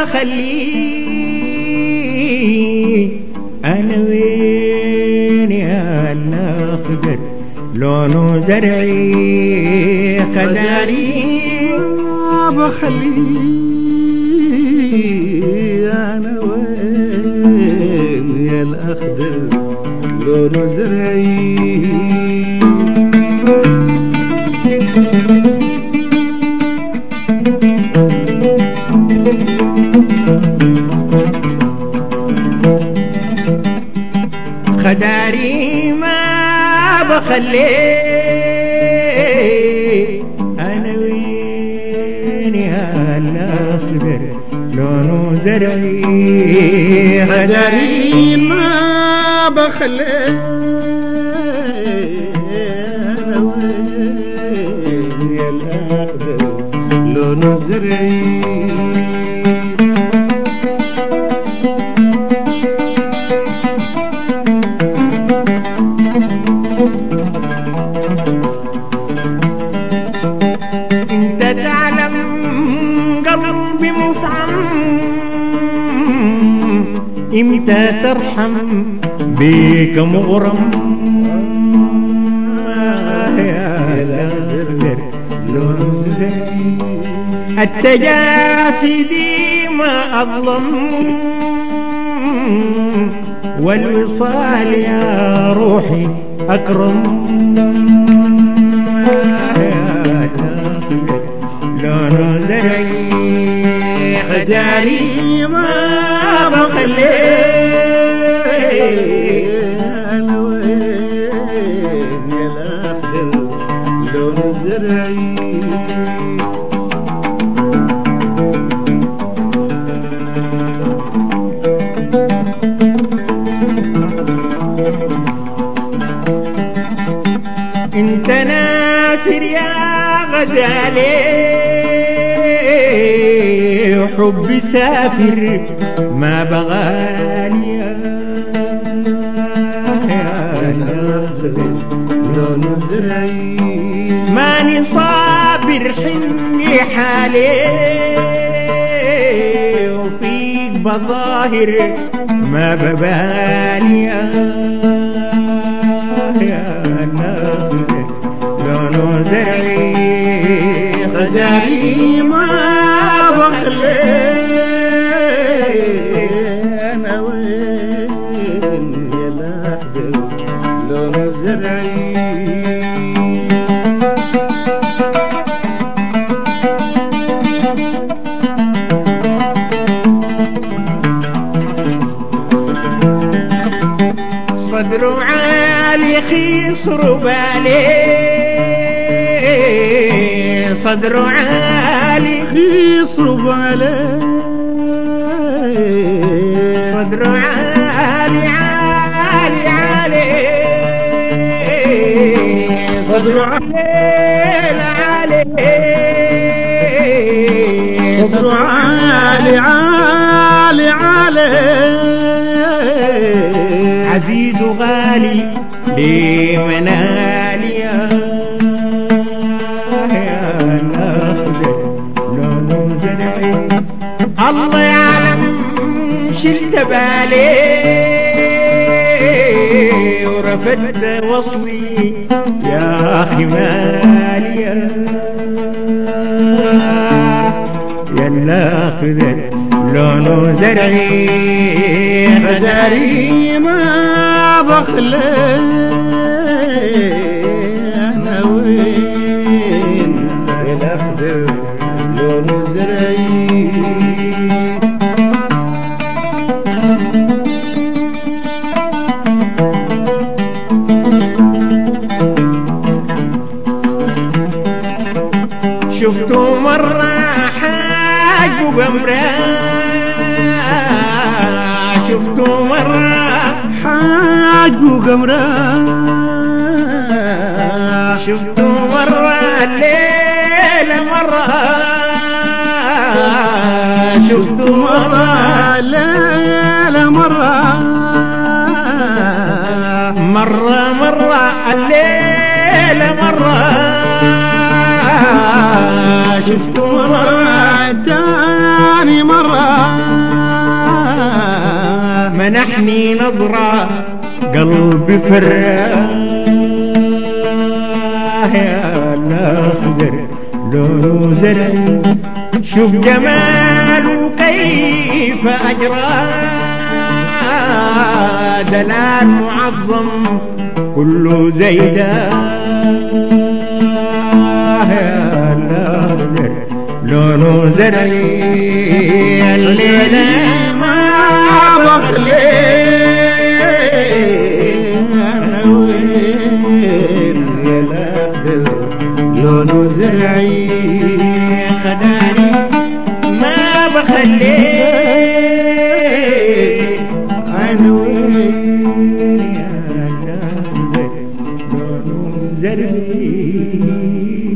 بخليه أنا وين يا الأخضر لونه زرعي خداري ما بخليه أنا وين يا الأخضر لونه زرعي خداري ما بخليه أنا وين يا الأخضر لونه زرعي خداري ما بخليه أنا وين يا الأخضر لونه زرعي تعلم قلبي مفعم امتى ترحم بيك مغرم يا الأخضر لونه زرعي التجاسدي ما أظلم والوصال يا روحي أكرم لونه زرعي خداري ما بخليه أنا وين يا الأخضر لونه زرعي انت ناصر يا غزالي حبي سافر ما بغالي يا الأخضر لونه زرعي ماني صابر حني حالي وفيك بظاهر ما ببالي يا الأخضر لونه زرعي خداري ما بخليه أنا وين يا الأخضر لونه زرعي صدره عالي خيصر بالي صدره عالي خيصر بالي صدره عالي عالي عالي صدره عالي صدره عالي عالي عالي عزيز غالي لمنالي يا الأخضر لونه زرعي الله يعلم شلت بالي ورفدت وصلي يا أخي مالي يا الأخضر لونه زرعي خداري ما بخليه أنا وين يا الأخضر لونه زرعي شفته مرة حاج وقمرة شفته مرة حاج وقمرة شفته مرة الليلة مرة شفته مرة الليلة مرة مرة مرة الليلة مرة شفته مرة تاني مرة نظرة قلبي فراه يا الأخضر لونه زرع شوف جماله كيف أجرى دلال معظم كله زيدا يا الأخضر لونه زرعي الليلة ما بخلي أنا وين يا الأخضر لونه زرعي خداني ما بخلي أنا وين يا الأخضر لونه زرعي